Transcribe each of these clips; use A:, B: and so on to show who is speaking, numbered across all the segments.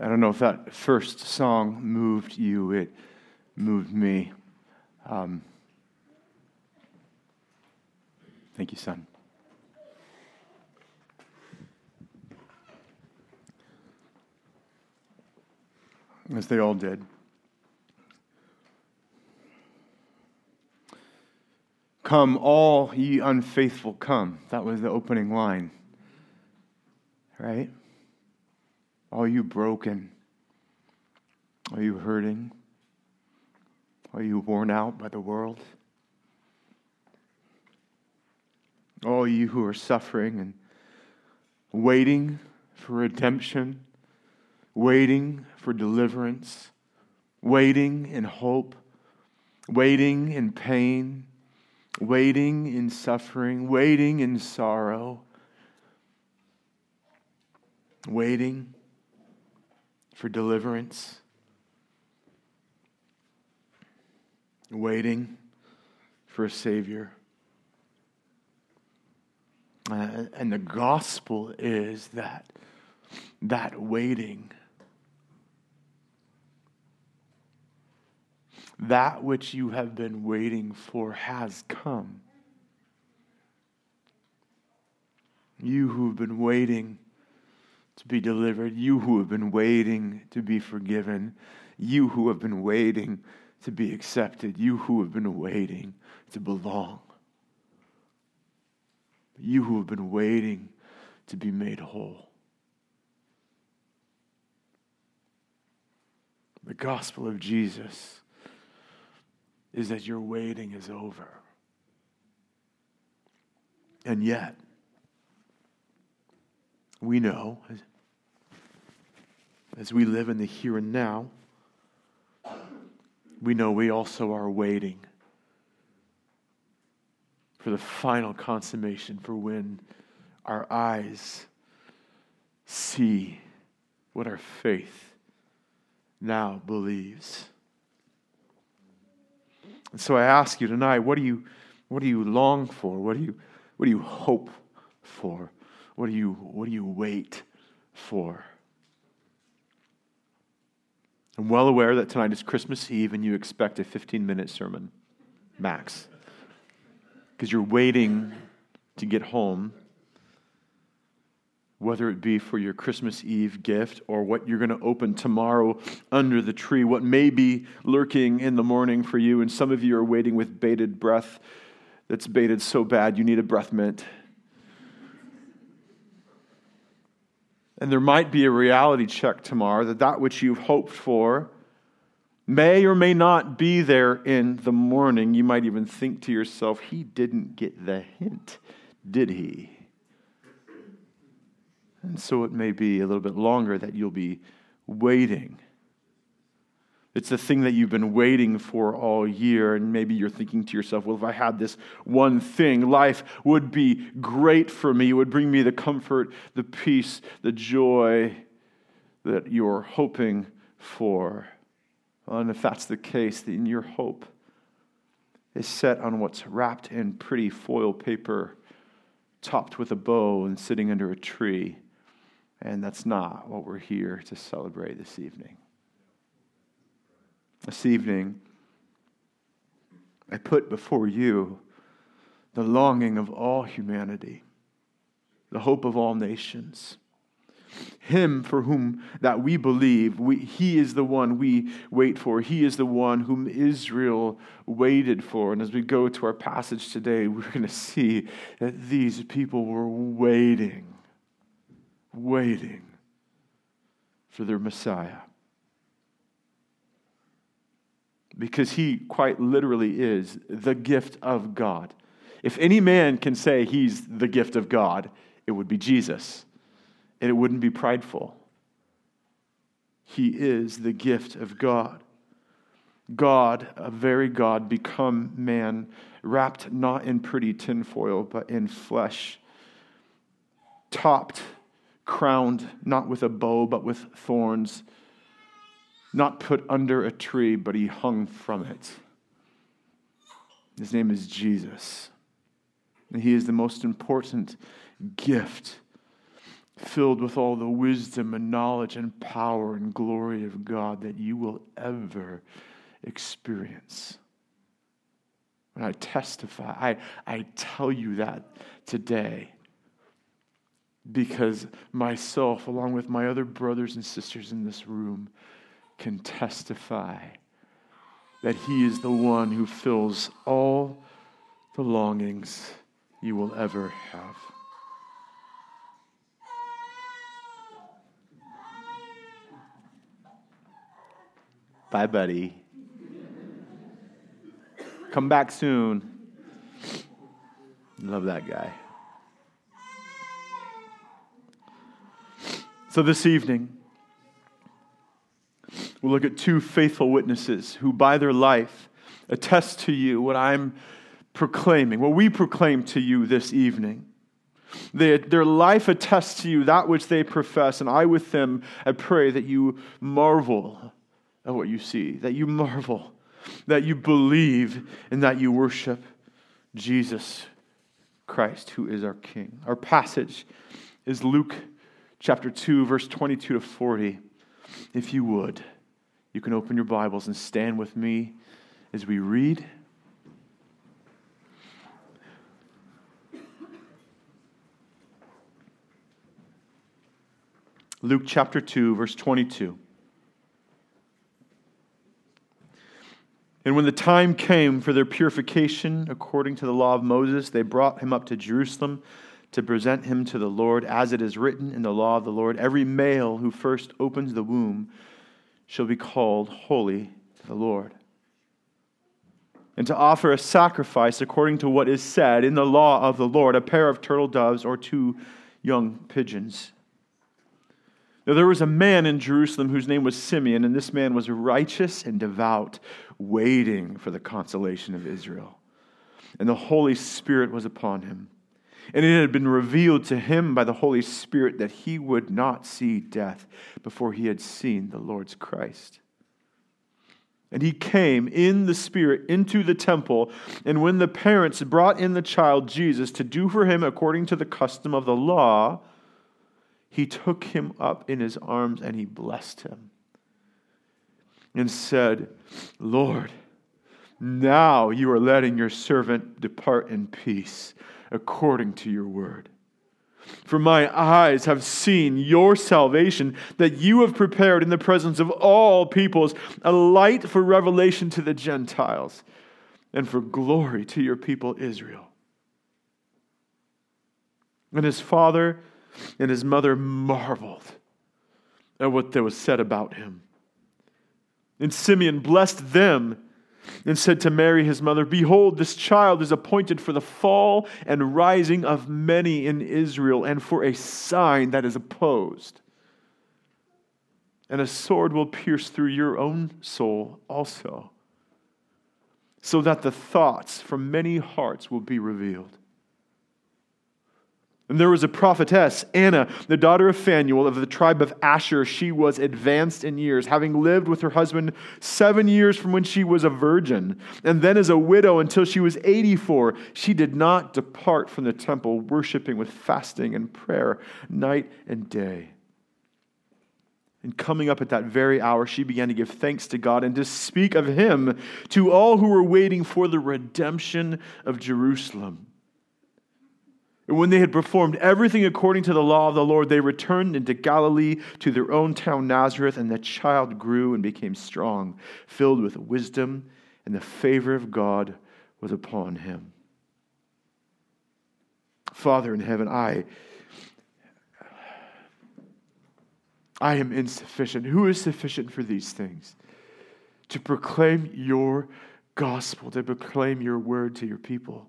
A: I don't know if that first song moved you. It moved me. Thank you, son. As they all did. Come, all ye unfaithful, come. That was the opening line. Right? Are you broken? Are you hurting? Are you worn out by the world? All you who are suffering and waiting for redemption, waiting for deliverance, waiting in hope, waiting in pain, waiting in suffering, waiting in sorrow, waiting for deliverance, waiting for a Savior. And the gospel is that waiting, that which you have been waiting for has come. You who have been waiting to be delivered, you who have been waiting to be forgiven, you who have been waiting to be accepted, you who have been waiting to belong, you who have been waiting to be made whole. The gospel of Jesus is that your waiting is over. And yet, we know, as we live in the here and now, we know we also are waiting for the final consummation, for when our eyes see what our faith now believes. And so I ask you tonight, what do you long for? What do you hope for? What do you wait for? I'm well aware that tonight is Christmas Eve and you expect a 15-minute sermon, max. Because you're waiting to get home, whether it be for your Christmas Eve gift or what you're going to open tomorrow under the tree, what may be lurking in the morning for you. And some of you are waiting with bated breath that's baited so bad you need a breath mint. And there might be a reality check tomorrow that which you've hoped for may or may not be there in the morning. You might even think to yourself, he didn't get the hint, did he? And so it may be a little bit longer that you'll be waiting. It's the thing that you've been waiting for all year, and maybe you're thinking to yourself, well, if I had this one thing, life would be great for me. It would bring me the comfort, the peace, the joy that you're hoping for. And if that's the case, then your hope is set on what's wrapped in pretty foil paper, topped with a bow and sitting under a tree. And that's not what we're here to celebrate this evening. This evening, I put before you the longing of all humanity, the hope of all nations. Him for whom that we believe, he is the one we wait for. He is the one whom Israel waited for. And as we go to our passage today, we're going to see that these people were waiting for their Messiah. Because he quite literally is the gift of God. If any man can say he's the gift of God, it would be Jesus. And it wouldn't be prideful. He is the gift of God. God, a very God, become man, wrapped not in pretty tinfoil, but in flesh. Topped, crowned, not with a bow, but with thorns. Not put under a tree, but he hung from it. His name is Jesus. And he is the most important gift filled with all the wisdom and knowledge and power and glory of God that you will ever experience. And I testify, I tell you that today because myself, along with my other brothers and sisters in this room, can testify that He is the one who fills all the longings you will ever have. Bye, buddy. Come back soon. Love that guy. So this evening, we'll look at two faithful witnesses who by their life attest to you what I'm proclaiming, what we proclaim to you this evening. Their life attests to you that which they profess, and I with them, I pray that you marvel at what you see, that you marvel, that you believe, and that you worship Jesus Christ, who is our King. Our passage is Luke chapter 2, verse 22 to 40. If you would, you can open your Bibles and stand with me as we read. Luke chapter 2, verse 22. And when the time came for their purification, according to the law of Moses, they brought him up to Jerusalem to present him to the Lord, as it is written in the law of the Lord, every male who first opens the womb shall be called holy to the Lord. And to offer a sacrifice according to what is said in the law of the Lord, a pair of turtle doves or 2 young pigeons. Now there was a man in Jerusalem whose name was Simeon, and this man was righteous and devout, waiting for the consolation of Israel. And the Holy Spirit was upon him. And it had been revealed to him by the Holy Spirit that he would not see death before he had seen the Lord's Christ. And he came in the Spirit into the temple, and when the parents brought in the child Jesus to do for him according to the custom of the law, he took him up in his arms and he blessed him and said, Lord, now you are letting your servant depart in peace according to your word. For my eyes have seen your salvation that you have prepared in the presence of all peoples, a light for revelation to the Gentiles and for glory to your people Israel. And his father and his mother marveled at what there was said about him. And Simeon blessed them and said to Mary his mother, Behold, this child is appointed for the fall and rising of many in Israel, and for a sign that is opposed. And a sword will pierce through your own soul also, so that the thoughts from many hearts will be revealed. And there was a prophetess, Anna, the daughter of Phanuel of the tribe of Asher. She was advanced in years, having lived with her husband 7 years from when she was a virgin, and then as a widow until she was 84. She did not depart from the temple, worshiping with fasting and prayer night and day. And coming up at that very hour, she began to give thanks to God and to speak of him to all who were waiting for the redemption of Jerusalem. And when they had performed everything according to the law of the Lord, they returned into Galilee to their own town Nazareth, and the child grew and became strong, filled with wisdom, and the favor of God was upon him. Father in heaven, I am insufficient. Who is sufficient for these things? To proclaim your gospel, to proclaim your word to your people.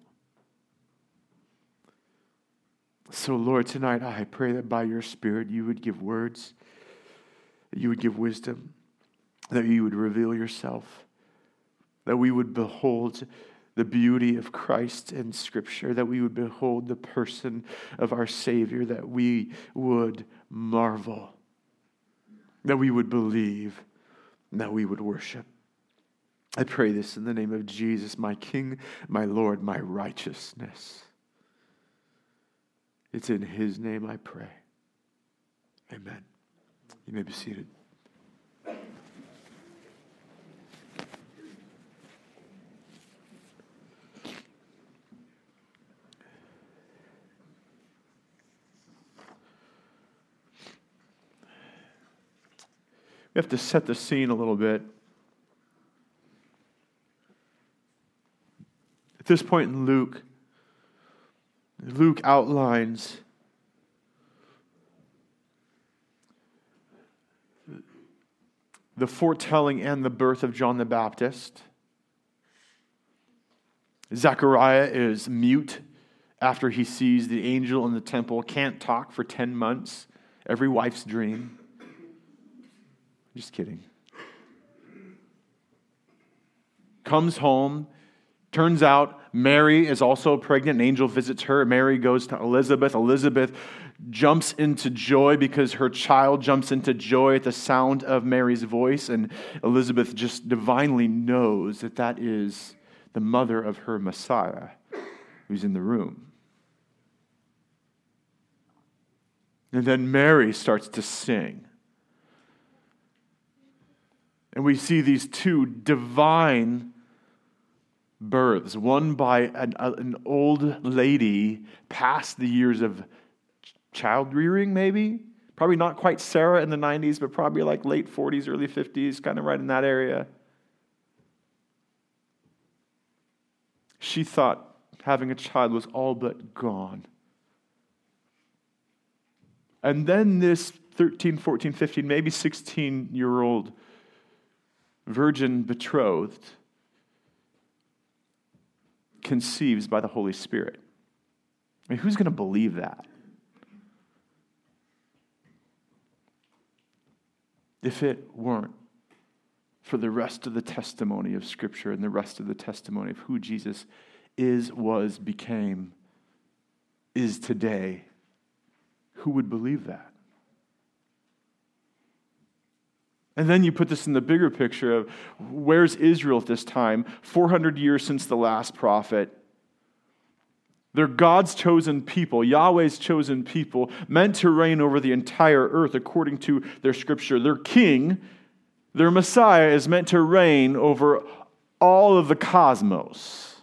A: So, Lord, tonight I pray that by your Spirit you would give words, that you would give wisdom, that you would reveal yourself, that we would behold the beauty of Christ in Scripture, that we would behold the person of our Savior, that we would marvel, that we would believe, and that we would worship. I pray this in the name of Jesus, my King, my Lord, my righteousness. It's in his name I pray. Amen. You may be seated. We have to set the scene a little bit. At this point in Luke outlines the foretelling and the birth of John the Baptist. Zechariah is mute after he sees the angel in the temple, can't talk for 10 months, every wife's dream. Just kidding. Comes home. Turns out Mary is also pregnant. An angel visits her. Mary goes to Elizabeth. Elizabeth jumps into joy because her child jumps into joy at the sound of Mary's voice. And Elizabeth just divinely knows that that is the mother of her Messiah who's in the room. And then Mary starts to sing. And we see these two divine births, one by an old lady past the years of child rearing, maybe. Probably not quite Sarah in the 90s, but probably like late 40s, early 50s, kind of right in that area. She thought having a child was all but gone. And then this 13, 14, 15, maybe 16-year-old virgin betrothed conceives by the Holy Spirit. I mean, who's going to believe that? If it weren't for the rest of the testimony of Scripture and the rest of the testimony of who Jesus is, was, became, is today, who would believe that? And then you put this in the bigger picture of where's Israel at this time? 400 years since the last prophet. They're God's chosen people, Yahweh's chosen people, meant to reign over the entire earth according to their scripture. Their king, their Messiah, is meant to reign over all of the cosmos.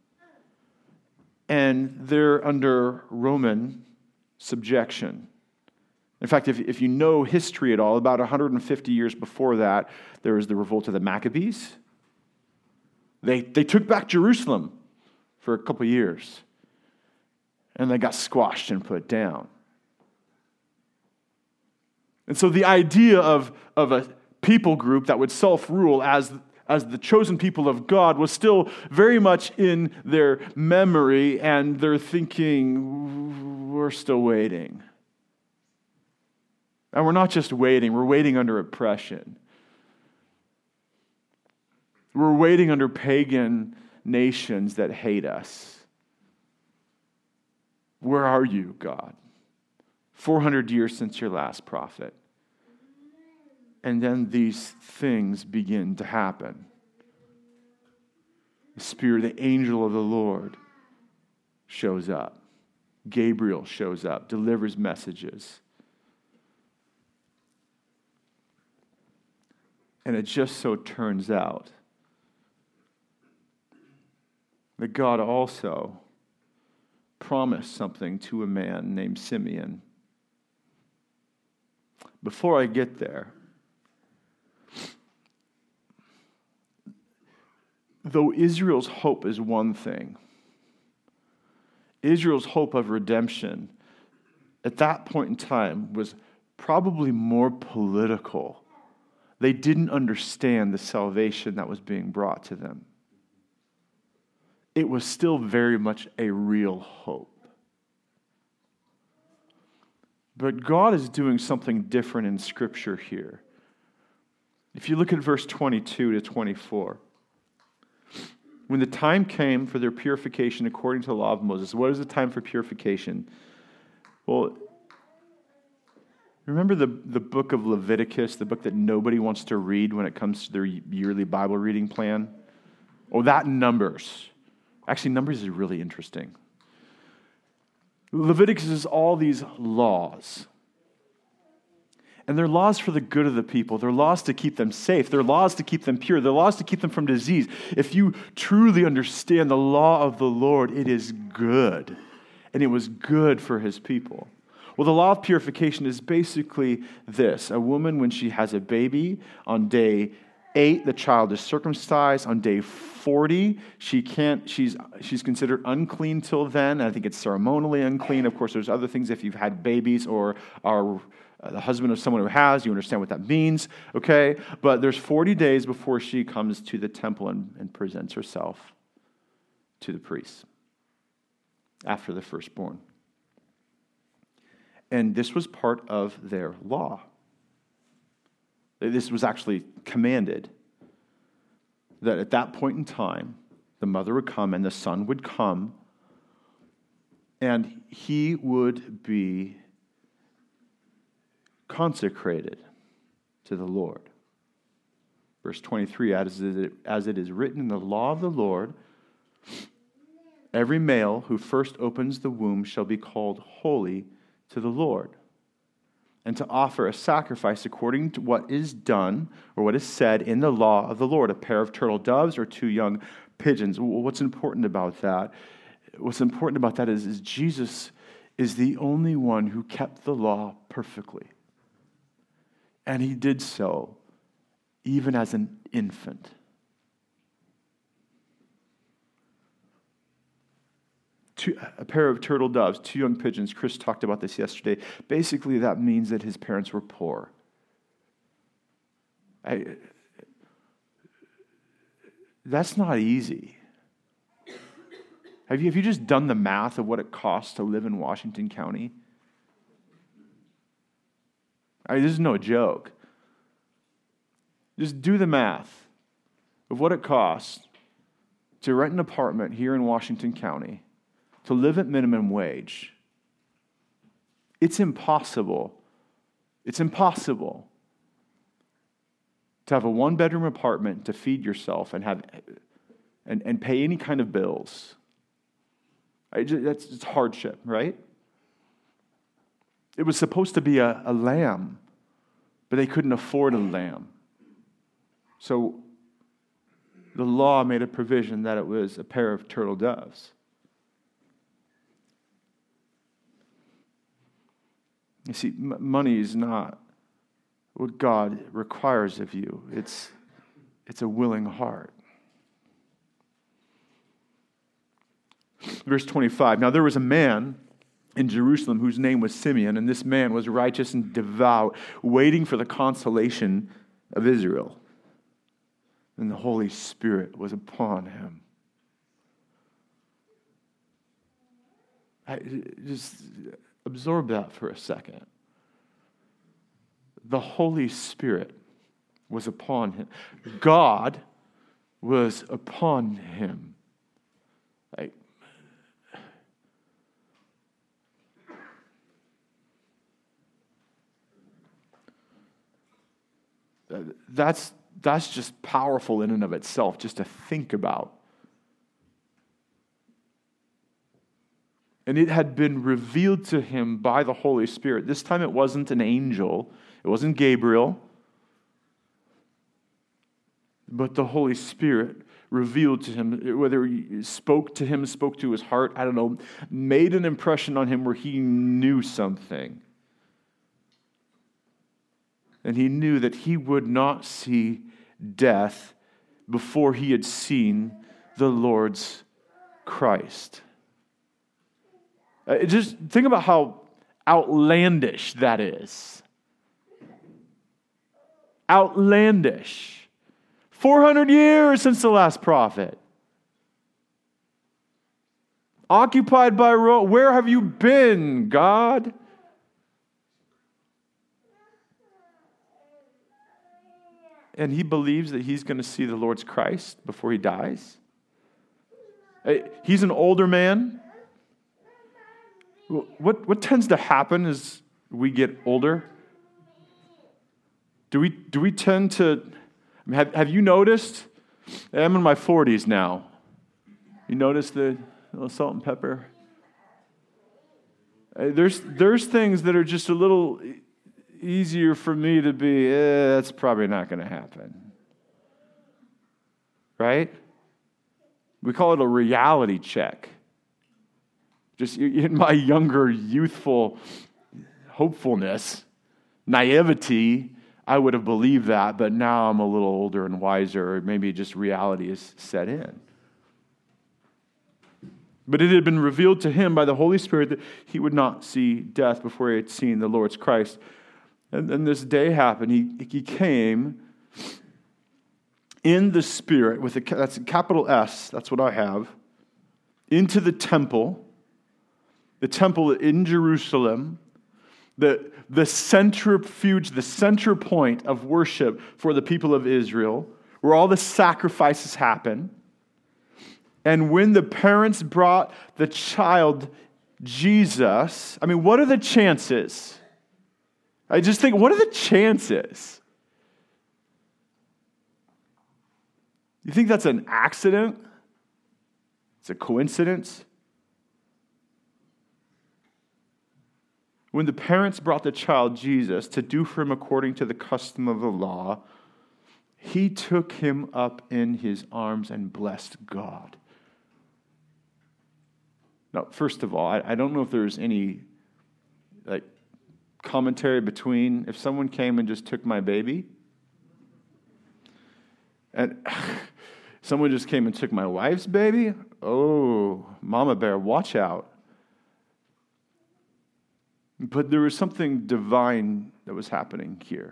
A: And they're under Roman subjection. In fact, if you know history at all, about 150 years before that, there was the revolt of the Maccabees. They took back Jerusalem for a couple years, and they got squashed and put down. And so the idea of a people group that would self-rule as the chosen people of God was still very much in their memory, and they're thinking, we're still waiting. And we're not just waiting, we're waiting under oppression. We're waiting under pagan nations that hate us. Where are you, God? 400 years since your last prophet. And then these things begin to happen. The Spirit, the angel of the Lord, shows up. Gabriel shows up, delivers messages. And it just so turns out that God also promised something to a man named Simeon. Before I get there, though Israel's hope is one thing, Israel's hope of redemption at that point in time was probably more political. They didn't understand the salvation that was being brought to them. It was still very much a real hope. But God is doing something different in Scripture here. If you look at verse 22 to 24, when the time came for their purification according to the law of Moses, what is the time for purification? Well, remember the book of Leviticus, the book that nobody wants to read when it comes to their yearly Bible reading plan? Oh, that Numbers. Actually, Numbers is really interesting. Leviticus is all these laws. And they're laws for the good of the people. They're laws to keep them safe. They're laws to keep them pure. They're laws to keep them from disease. If you truly understand the law of the Lord, it is good. And it was good for his people. Well, the law of purification is basically this. A woman, when she has a baby, on day 8, the child is circumcised. On day 40, she's considered unclean till then. I think it's ceremonially unclean. Of course, there's other things if you've had babies or are the husband of someone who has, you understand what that means, okay? But there's 40 days before she comes to the temple and presents herself to the priests after the firstborn. And this was part of their law. This was actually commanded that at that point in time, the mother would come and the son would come, and he would be consecrated to the Lord. Verse 23, as it is written in the law of the Lord, every male who first opens the womb shall be called holy to the Lord, and to offer a sacrifice according to what is done or what is said in the law of the Lord, a pair of turtle doves or 2 young pigeons. What's important about that? What's important about that is Jesus is the only one who kept the law perfectly. And he did so even as an infant. A pair of turtle doves, 2 young pigeons. Chris talked about this yesterday. Basically, that means that his parents were poor. That's not easy. Have you just done the math of what it costs to live in Washington County? This is no joke. Just do the math of what it costs to rent an apartment here in Washington County, to live at minimum wage. It's impossible. It's impossible to have a 1-bedroom apartment to feed yourself and have and pay any kind of bills. It's hardship, right? It was supposed to be a lamb, but they couldn't afford a lamb. So the law made a provision that it was a pair of turtle doves. You see, money is not what God requires of you. It's a willing heart. Verse 25, now there was a man in Jerusalem whose name was Simeon, and this man was righteous and devout, waiting for the consolation of Israel. And the Holy Spirit was upon him. Just absorb that for a second. The Holy Spirit was upon him. God was upon him. That's just powerful in and of itself, just to think about. And it had been revealed to him by the Holy Spirit. This time it wasn't an angel. It wasn't Gabriel. But the Holy Spirit revealed to him, whether he spoke to his heart, I don't know, made an impression on him where he knew something. And he knew that he would not see death before he had seen the Lord's Christ. Just think about how outlandish that is. Outlandish. 400 years since the last prophet. Occupied by Rome. Where have you been, God? And he believes that he's going to see the Lord's Christ before he dies. He's an older man. What tends to happen as we get older? Do we tend to... I mean, have you noticed? I'm in my 40s now. You notice the little salt and pepper? There's things that are just a little... easier for me to be, that's probably not going to happen. Right? We call it a reality check. Just in my younger, youthful hopefulness, naivety, I would have believed that, but now I'm a little older and wiser, or maybe just reality is set in. But it had been revealed to him by the Holy Spirit that he would not see death before he had seen the Lord's Christ. And then this day happened. He came in the Spirit, that's a capital S, that's what I have, into the temple in Jerusalem, the centrifuge, the center point of worship for the people of Israel, where all the sacrifices happen. And when the parents brought the child Jesus, I mean, what are the chances? I just think, what are the chances? You think that's an accident? It's a coincidence? When the parents brought the child Jesus to do for him according to the custom of the law, he took him up in his arms and blessed God. Now, first of all, I don't know if there's any commentary between if someone came and just took my baby, and someone just came and took my wife's baby. Oh, Mama Bear, watch out. But there was something divine that was happening here.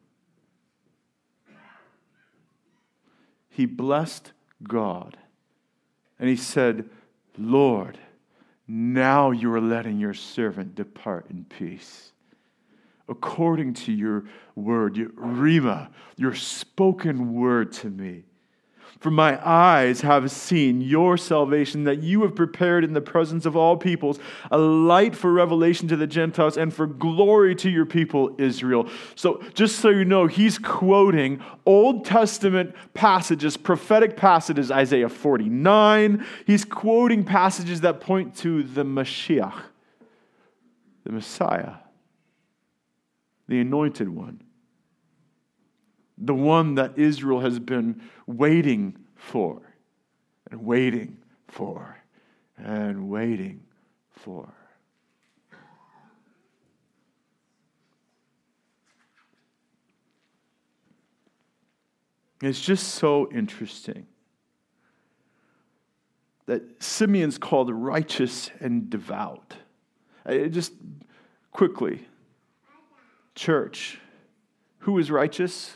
A: He blessed God, and he said, Lord, now you are letting your servant depart in peace, according to your word, your rhema, your spoken word to me. For my eyes have seen your salvation that you have prepared in the presence of all peoples, a light for revelation to the Gentiles and for glory to your people Israel. So just so you know, he's quoting Old Testament passages, prophetic passages, Isaiah 49. He's quoting passages that point to the Mashiach, the Messiah, the Anointed One. The one that Israel has been waiting for, and waiting for, and waiting for. It's just so interesting that Simeon's called righteous and devout. Just quickly, church, who is righteous?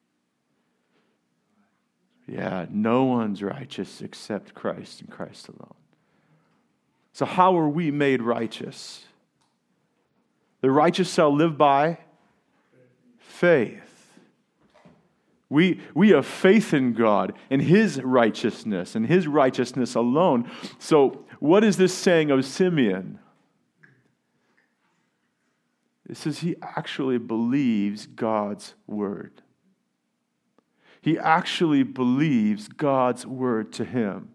A: Yeah, no one's righteous except Christ and Christ alone. So how are we made righteous? The righteous shall live by faith. We have faith in God and His righteousness and His righteousness alone. So what is this saying of Simeon? It says he actually believes God's word. He actually believes God's word to him.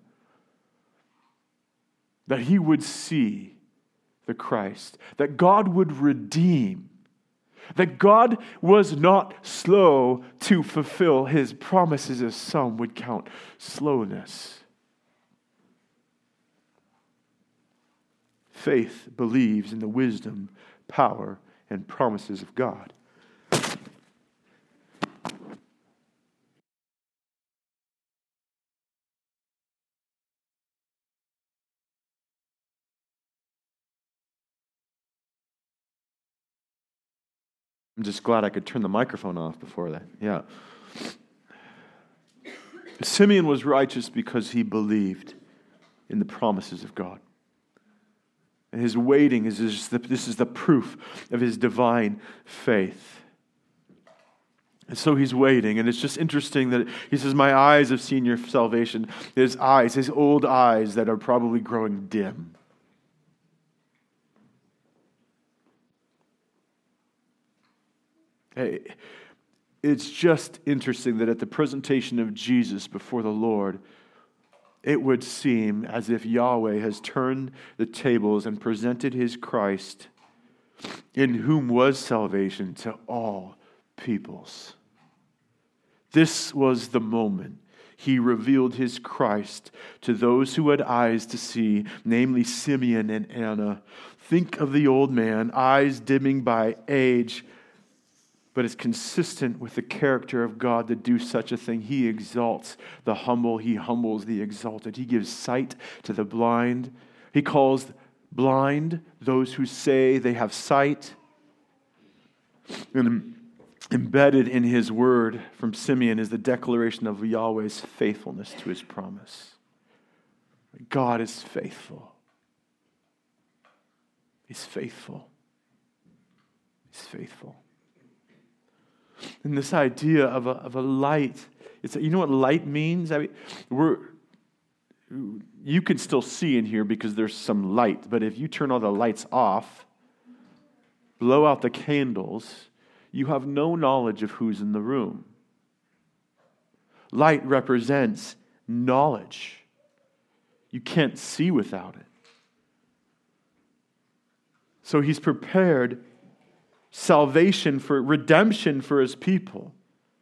A: That he would see the Christ. That God would redeem. That God was not slow to fulfill his promises, as some would count slowness. Faith believes in the wisdom, power, and promises of God. I'm just glad I could turn the microphone off before that. Yeah. Simeon was righteous because he believed in the promises of God. And his waiting this is the proof of his divine faith. And so he's waiting, and it's just interesting that he says, my eyes have seen your salvation. His eyes, his old eyes that are probably growing dim. It's just interesting that at the presentation of Jesus before the Lord, it would seem as if Yahweh has turned the tables and presented his Christ in whom was salvation to all peoples. This was the moment he revealed his Christ to those who had eyes to see, namely Simeon and Anna. Think of the old man, eyes dimming by age, but it's consistent with the character of God to do such a thing. He exalts the humble. He humbles the exalted. He gives sight to the blind. He calls blind those who say they have sight. And embedded in his word from Simeon is the declaration of Yahweh's faithfulness to his promise. God is faithful. He's faithful. He's faithful. And this idea of a light, you know what light means? I mean, you can still see in here because there's some light, but if you turn all the lights off, blow out the candles, you have no knowledge of who's in the room. Light represents knowledge. You can't see without it. So he's prepared salvation for redemption for his people.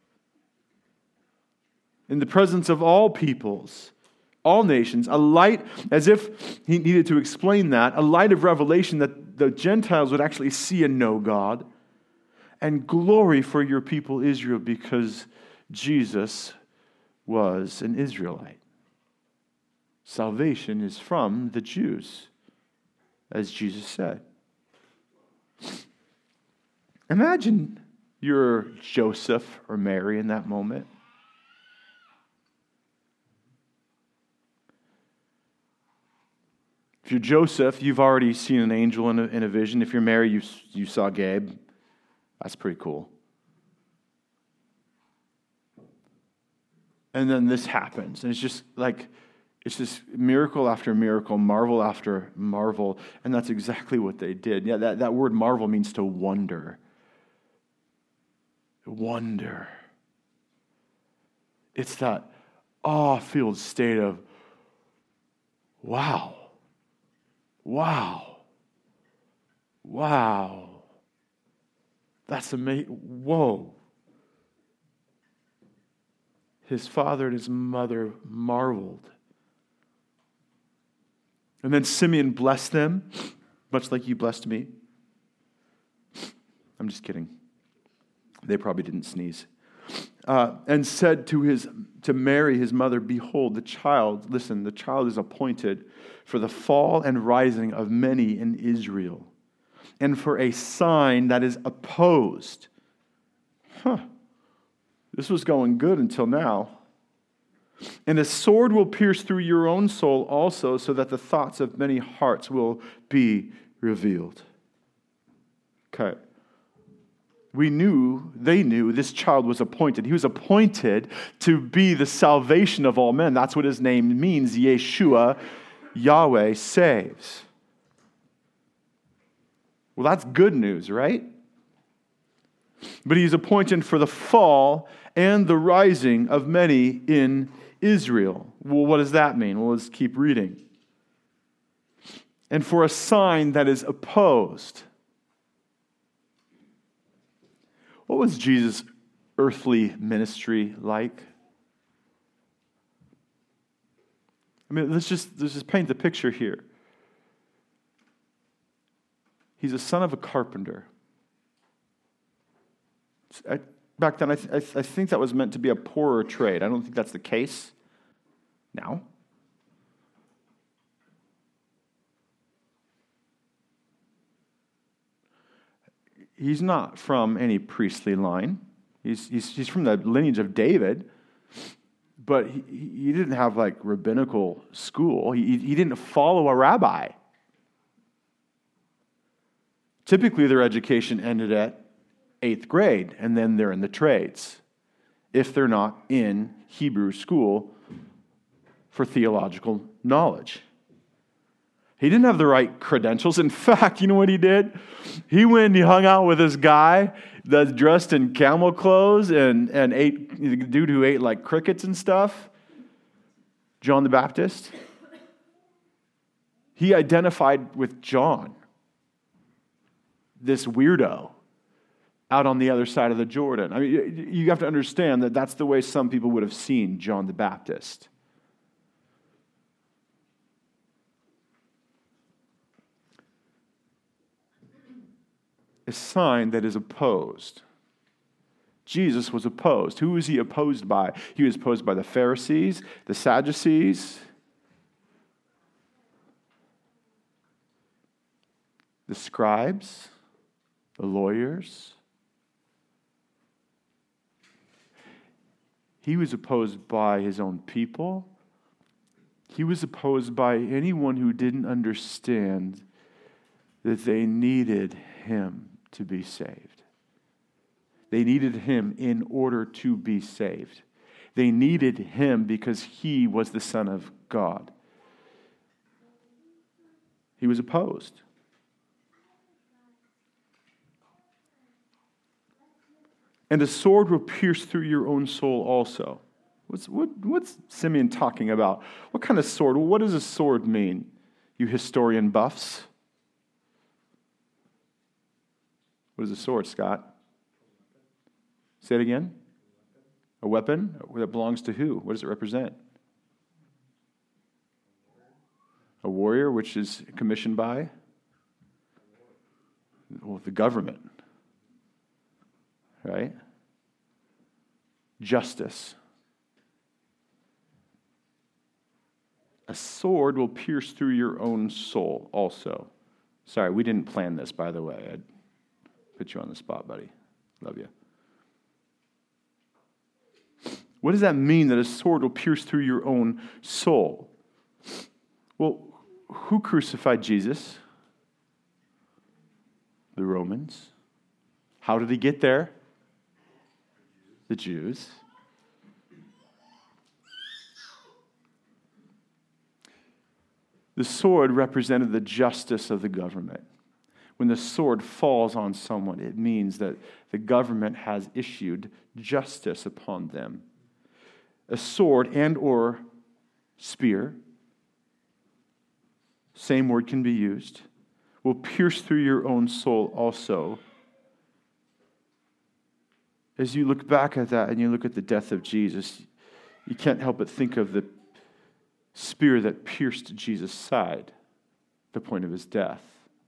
A: In the presence of all peoples, all nations, a light, as if he needed to explain that, a light of revelation that the Gentiles would actually see and know God, and glory for your people Israel because Jesus was an Israelite. Salvation is from the Jews, as Jesus said. Imagine you're Joseph or Mary in that moment. If you're Joseph, you've already seen an angel in a vision. If you're Mary, you saw Gabe. That's pretty cool. And then this happens. And it's just miracle after miracle, marvel after marvel. And that's exactly what they did. Yeah, that word marvel means to wonder. Wonder. It's that awe-filled state of, wow. Wow. Wow. That's amazing. Whoa. His father and his mother marveled. And then Simeon blessed them, much like you blessed me. I'm just kidding. They probably didn't sneeze. And said to Mary, his mother, behold, the child is appointed for the fall and rising of many in Israel, and for a sign that is opposed. This was going good until now. And a sword will pierce through your own soul also, so that the thoughts of many hearts will be revealed. Okay. They knew this child was appointed. He was appointed to be the salvation of all men. That's what his name means. Yeshua, Yahweh saves. Well, that's good news, right? But he's appointed for the fall and the rising of many in Israel. Well, what does that mean? Well, let's keep reading. And for a sign that is opposed. What was Jesus' earthly ministry like? I mean, let's just paint the picture here. He's a son of a carpenter. Back then, I think that was meant to be a poorer trade. I don't think that's the case now. He's not from any priestly line. He's from the lineage of David, but he didn't have like rabbinical school. He didn't follow a rabbi. Typically, their education ended at 8th grade, and then they're in the trades, if they're not in Hebrew school for theological knowledge. He didn't have the right credentials. In fact, you know what he did? He went and he hung out with this guy that's dressed in camel clothes and ate, the dude who ate like crickets and stuff, John the Baptist. He identified with John. this weirdo out on the other side of the Jordan. I mean, you have to understand that that's the way some people would have seen John the Baptist. A sign that is opposed. Jesus was opposed. Who was he opposed by? He was opposed by the Pharisees, the Sadducees, the scribes, the lawyers. He was opposed by his own people. He was opposed by anyone who didn't understand that they needed him to be saved. They needed him in order to be saved. They needed him because he was the Son of God. He was opposed. And a sword will pierce through your own soul also. What's Simeon talking about? What kind of sword? What does a sword mean, you historian buffs? What is a sword, Scott? Say it again. A weapon that belongs to who? What does it represent? A warrior, which is commissioned by? Well, the government. Right? Justice. A sword will pierce through your own soul also. Sorry, we didn't plan this, by the way. I'd put you on the spot, buddy. Love you. What does that mean that a sword will pierce through your own soul? Well, who crucified Jesus? The Romans. How did he get there? The Jews. The sword represented the justice of the government. When the sword falls on someone, it means that the government has issued justice upon them. A sword and or spear, same word can be used, will pierce through your own soul also. As you look back at that and you look at the death of Jesus, you can't help but think of the spear that pierced Jesus' side, the point of his death.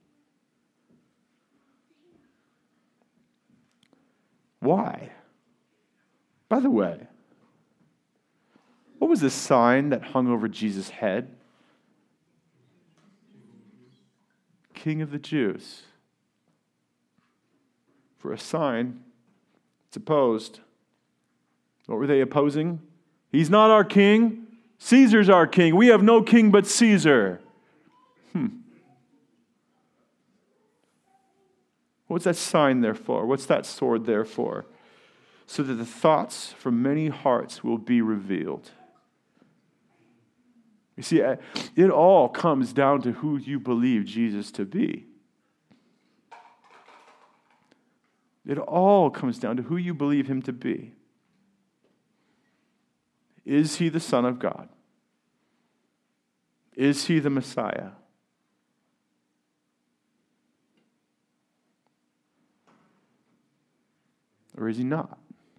A: Why? By the way, what was the sign that hung over Jesus' head? King of the Jews. For a sign, it's opposed. What were they opposing? He's not our king. Caesar's our king. We have no king but Caesar. What's that sign there for? What's that sword there for? So that the thoughts from many hearts will be revealed. You see, it all comes down to who you believe Jesus to be. It all comes down to who you believe him to be. Is he the Son of God? Is he the Messiah? Or is he not?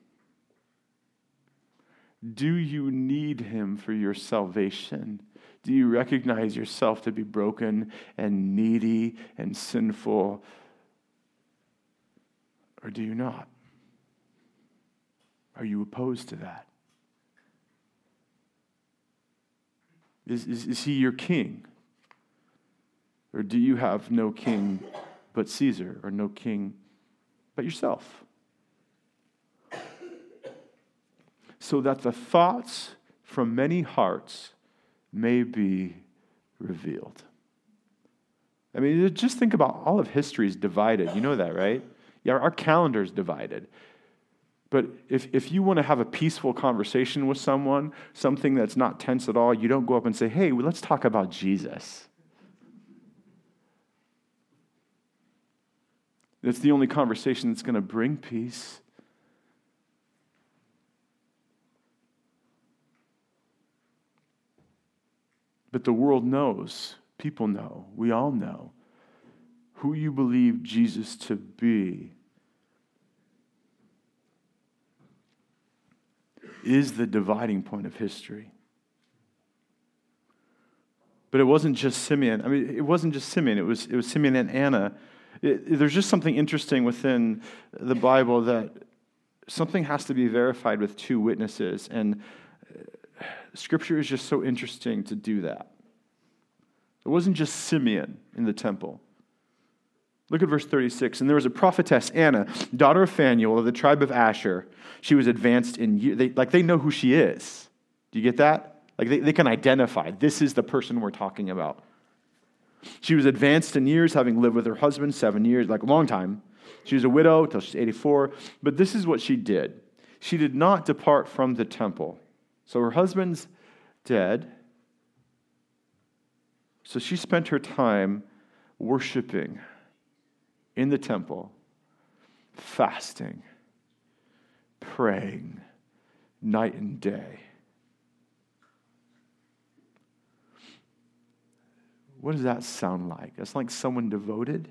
A: Do you need him for your salvation? Do you recognize yourself to be broken and needy and sinful? Or do you not? Are you opposed to that? Is he your king? Or do you have no king but Caesar, or no king but yourself? So that the thoughts from many hearts may be revealed. I mean, just think about all of history is divided. You know that, right? Yeah, our calendar is divided. But if you want to have a peaceful conversation with someone, something that's not tense at all, you don't go up and say, hey, well, let's talk about Jesus. That's the only conversation that's going to bring peace. But the world knows, people know, we all know who you believe Jesus to be is the dividing point of history. But it wasn't just Simeon. It wasn't just Simeon. It was Simeon and Anna. There's just something interesting within the Bible that something has to be verified with two witnesses, and Scripture is just so interesting to do that. It wasn't just Simeon in the temple. Look at verse 36. And there was a prophetess, Anna, daughter of Phanuel of the tribe of Asher. She was advanced in years. They know who she is. Do you get that? They can identify. This is the person we're talking about. She was advanced in years, having lived with her husband 7 years, a long time. She was a widow until she's 84. But this is what she did. She did not depart from the temple. So her husband's dead. So she spent her time worshiping in the temple, fasting, praying night and day. What does that sound like? That's like someone devoted,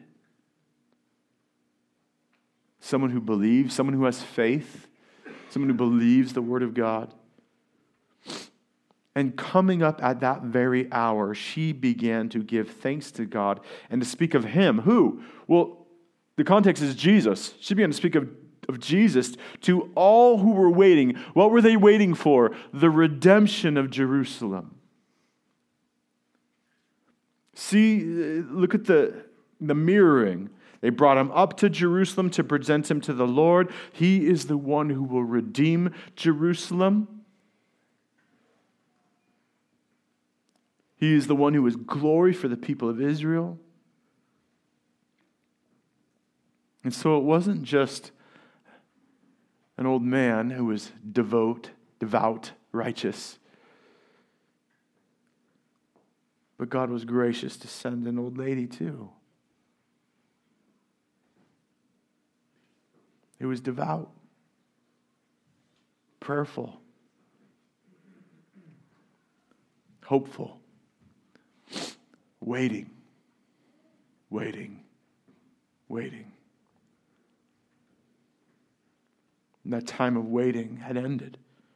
A: someone who believes, someone who has faith, someone who believes the Word of God. And coming up at that very hour, she began to give thanks to God and to speak of Him. Who? Well, the context is Jesus. She began to speak of Jesus to all who were waiting. What were they waiting for? The redemption of Jerusalem. See, look at the mirroring. They brought him up to Jerusalem to present him to the Lord. He is the one who will redeem Jerusalem. He is the one who is glory for the people of Israel. And so it wasn't just an old man who was devout, righteous. But God was gracious to send an old lady too. It was devout, prayerful, hopeful, waiting. And that time of waiting had ended.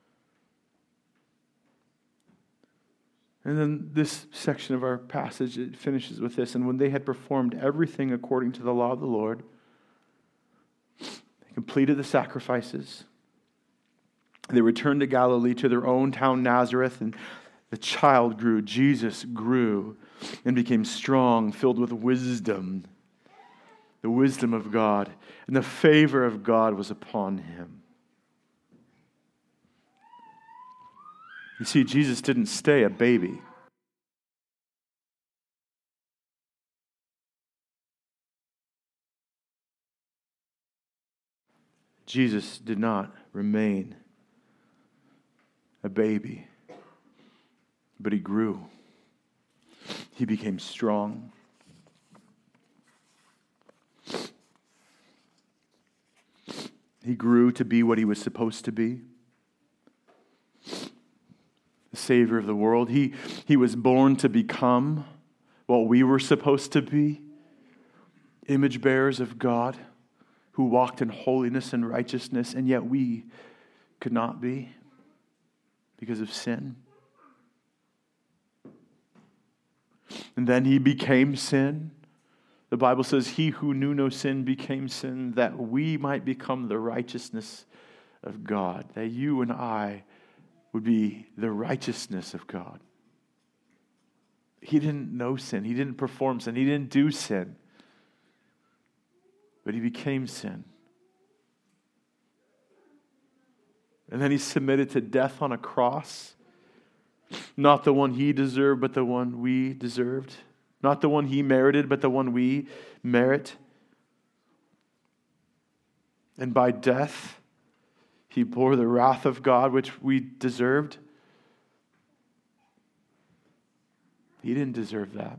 A: And then this section of our passage, it finishes with this. And when they had performed everything according to the law of the Lord, they completed the sacrifices. They returned to Galilee, to their own town Nazareth, and the child grew, Jesus grew, and became strong, filled with wisdom, the wisdom of God, and the favor of God was upon him. You see, Jesus didn't stay a baby. Jesus did not remain a baby, but he grew. He became strong. He grew to be what he was supposed to be. The Savior of the world. He was born to become what we were supposed to be. Image bearers of God who walked in holiness and righteousness, and yet we could not be because of sin. And then he became sin. The Bible says, he who knew no sin became sin, that we might become the righteousness of God, that you and I would be the righteousness of God. He didn't know sin. He didn't perform sin. He didn't do sin. But he became sin. And then he submitted to death on a cross. Not the one he deserved, but the one we deserved. Not the one he merited, but the one we merit. And by death, he bore the wrath of God, which we deserved. He didn't deserve that.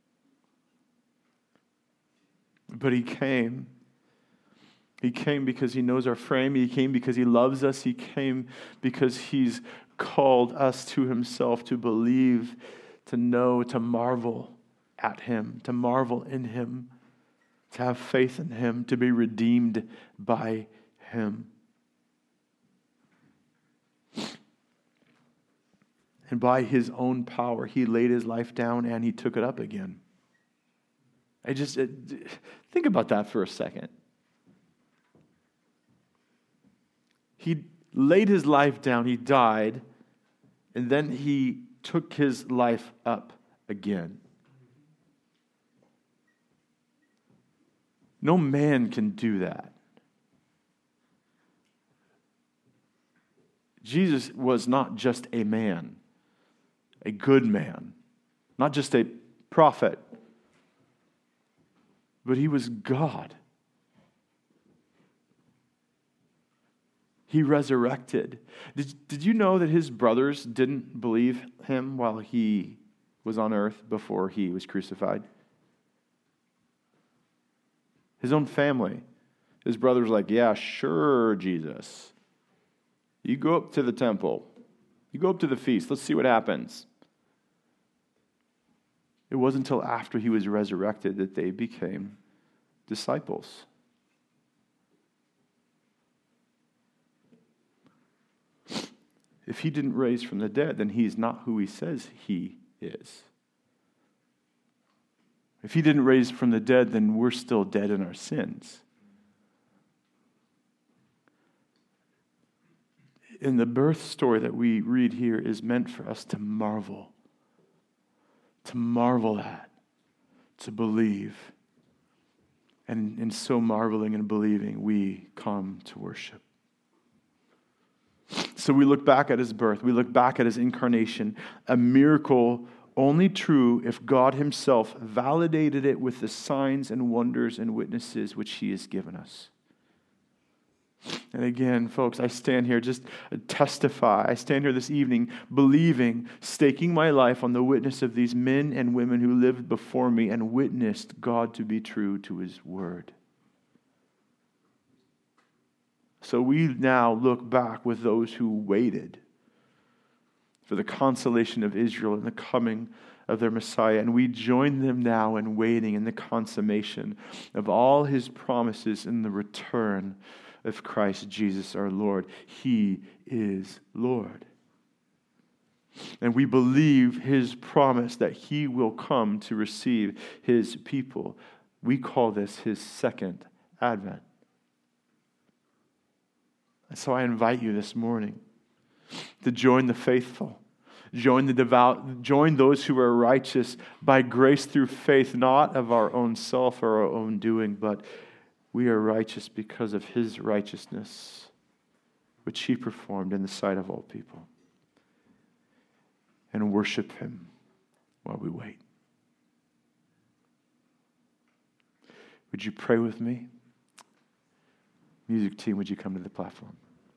A: But he came. He came because he knows our frame. He came because he loves us. He came because he's called us to himself to believe, to know, to marvel at him, to marvel in him. to have faith in Him, to be redeemed by Him. And by His own power, He laid His life down and He took it up again. Think about that for a second. He laid His life down, He died, and then He took His life up again. No man can do that. Jesus was not just a man, a good man, not just a prophet, but He was God. He resurrected. Did you know that His brothers didn't believe Him while He was on earth before He was crucified? His own family. His brothers were like, yeah, sure, Jesus. You go up to the temple. You go up to the feast. Let's see what happens. It wasn't until after He was resurrected that they became disciples. If He didn't raise from the dead, then He's not who He says He is. If He didn't raise from the dead, then we're still dead in our sins. And the birth story that we read here is meant for us to marvel at, to believe. And in so marveling and believing, we come to worship. So we look back at His birth. We look back at His incarnation, a miracle only true if God Himself validated it with the signs and wonders and witnesses which He has given us. And again, folks, I stand here just testify. I stand here this evening believing, staking my life on the witness of these men and women who lived before me and witnessed God to be true to His word. So we now look back with those who waited for the consolation of Israel and the coming of their Messiah. And we join them now in waiting in the consummation of all His promises in the return of Christ Jesus our Lord. He is Lord. And we believe His promise that He will come to receive His people. We call this His second advent. And so I invite you this morning to join the faithful, join the devout, join those who are righteous by grace through faith, not of our own self or our own doing, but we are righteous because of His righteousness, which He performed in the sight of all people. And worship Him while we wait. Would you pray with me? Music team, would you come to the platform?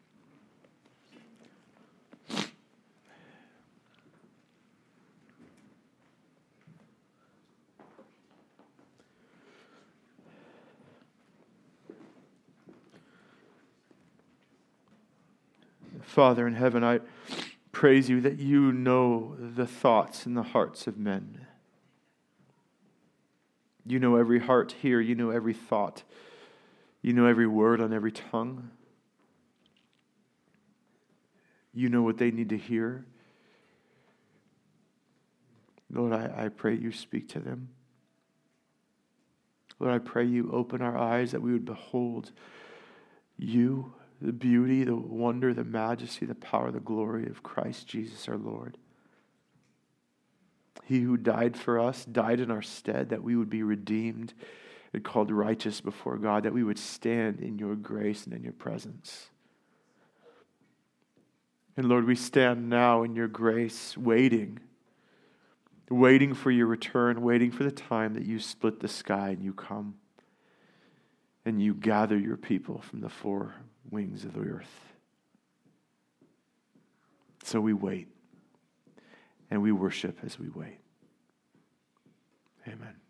A: Father in heaven, I praise You that You know the thoughts and the hearts of men. You know every heart here. You know every thought. You know every word on every tongue. You know what they need to hear. Lord, I pray You speak to them. Lord, I pray You open our eyes that we would behold You, the beauty, the wonder, the majesty, the power, the glory of Christ Jesus our Lord. He who died for us, died in our stead, that we would be redeemed and called righteous before God, that we would stand in Your grace and in Your presence. And Lord, we stand now in Your grace, waiting for Your return, waiting for the time that You split the sky and You come and You gather Your people from the four wings of the earth. So we wait and we worship as we wait. Amen.